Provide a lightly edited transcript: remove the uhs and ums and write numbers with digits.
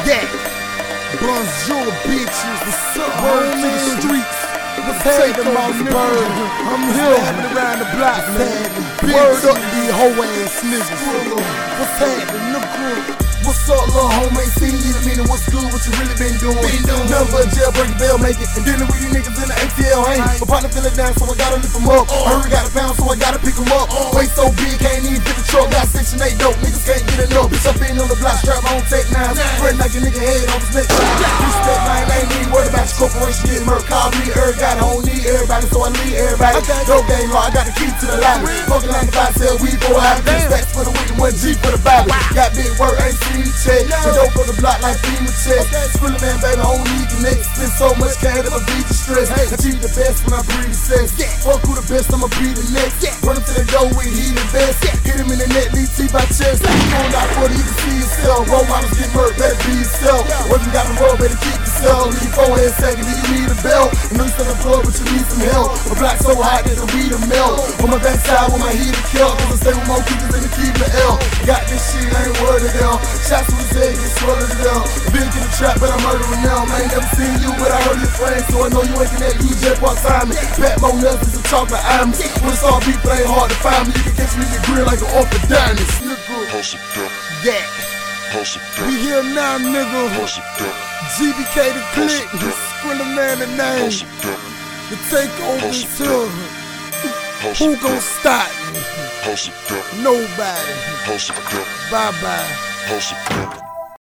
Yeah. Bonjour, bitches. What's up? Word to the streets. What's happening, my bird? I'm here. Slapping around the block, man. Word up these hoe ass niggas. What's happening, nigga? What's up, little home? Ain't seen you in a minute. What's good? What you really been doing? Nothing but jailbreak, bell make it. And dealing with these niggas in the ATL hang. My partner feeling down, so I gotta lift him up. I heard he got a pound, so I gotta pick him up. Weight so big, can't even fit the truck. Got Section 8 dope, niggas can't get enough. Bitch, I been on the block, strap my own tech nines. Spreading like a nigga head on his neck. Respect, man, I ain't even worried about your corporation getting murked. Call me, got I don't need everybody, so I lead everybody. Dope game law, I got the key to the lobby. Fucking like if I sell weed for a hobby. Stacks for the week and 1G for the Bible. Got big work, ain't seen the check. The dope on the block like FEMA check. Skrilla man, baby, I don't need connect. Spend so much cash that I beat the stress. Achieve the best when I breathe the sex. Fuck who the best, I'ma be the next. Run him to the door with he the best. Hit him in the net, leave T by chest. Going out for it, you can see yourself. Role models get murked, better be yourself. What you got in the world, better keep yourself. Leave your forehead second, do you need a belt? I know you still in the club, but you need some help. My block so hot that the weed will melt. On my backside with my heater killed. Cause I stay with more keepers than the keep the L. Got this shit, I ain't worried of them. Shots to his head, get swallowed to them. Been in the trap, but I'm murdering them. I ain't never seen you, but I heard your friends. So I know you ain't connect, you just walk by me. Pat more nuts than some chocolate almonds. When it's all beef, but ain't hard to find me. You can catch me in the grill like an off the diamonds. Yeah. We here now, nigga. GBK the click. Skrilla man the name. The takeover is here. Who gon' stop me? Nobody. Bye bye.